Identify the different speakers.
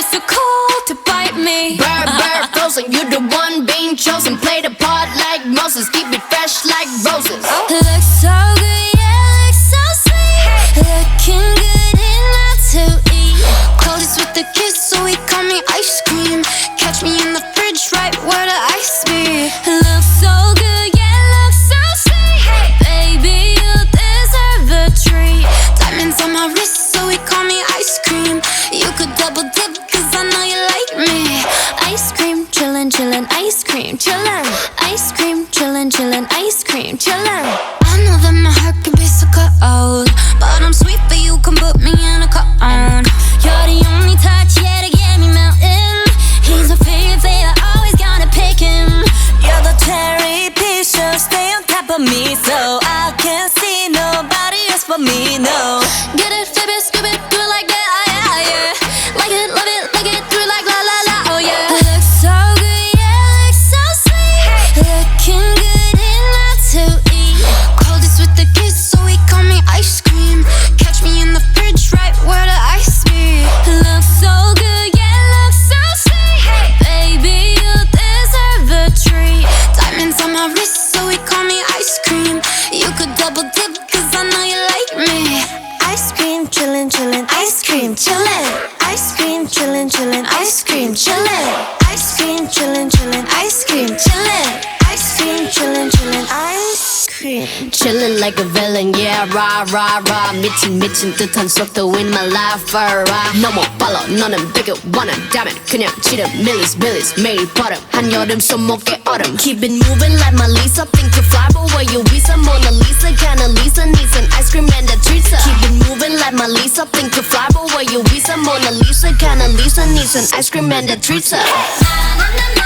Speaker 1: so cold to bite me.
Speaker 2: Bird, frozen, you the one being chosen. Play the part like Moses, keep it fresh like roses.
Speaker 1: Looks so good, yeah, looks so sweet. Looking good enough to eat. Coldest with the kiss, so he call me ice cream. Catch me in the fridge, right where the ice be. Looks so good, yeah, looks so sweet. Baby, you deserve a treat. Diamonds on my wrist, so he call me ice cream. You could double dip, cause I know you like me. Ice cream, chillin', chillin', ice cream, chillin'. Ice cream, chillin', chillin', ice cream, chillin'. I know that my heart can be so cold, but I'm sweet, but you can put me in a cone. You're the only touch, yeah, to get me melting. He's my favorite, always gonna pick him. You're the cherry picture, stay on top of me, so I can't see nobody else but me, no. Get it, flip it, scoop it, do it like that, yeah, yeah. Like it, love it, like it, do it like la la la, oh yeah. Looks so good, yeah, looks so sweet. Looking good enough to eat. Coldest with the kiss, so he call me ice cream. Catch me in the fridge, right where the ice be. Looks so good, yeah, looks so sweet. Baby, you deserve a treat. Diamonds on my wrist, so he call me ice cream. You could double dip, cause I know you like me. Ice cream, chillin', chillin', ice cream, chillin'. Ice cream, chillin', chillin', ice cream, chillin'. Ice cream, chillin', chillin', ice cream, chillin'. Ice cream, chillin', chillin', ice cream.
Speaker 2: Chillin' like a villain, yeah, rah, rah, rah. 미친 듯한 속도 in my life, alright. 너무 빨라, 너는 되게 원한다면 그냥 지름, millies, 매일 버릇. 한여름 손목에 얼음. Keep it moving like my Lisa. Think you fly, but where you visa? Mona Lisa, kinda Lisa, needs an ice cream and a treat. Keep it moving like my Lisa. Think you fly, but where you visa? Mona Lisa, kinda Lisa, needs an ice cream and a treat.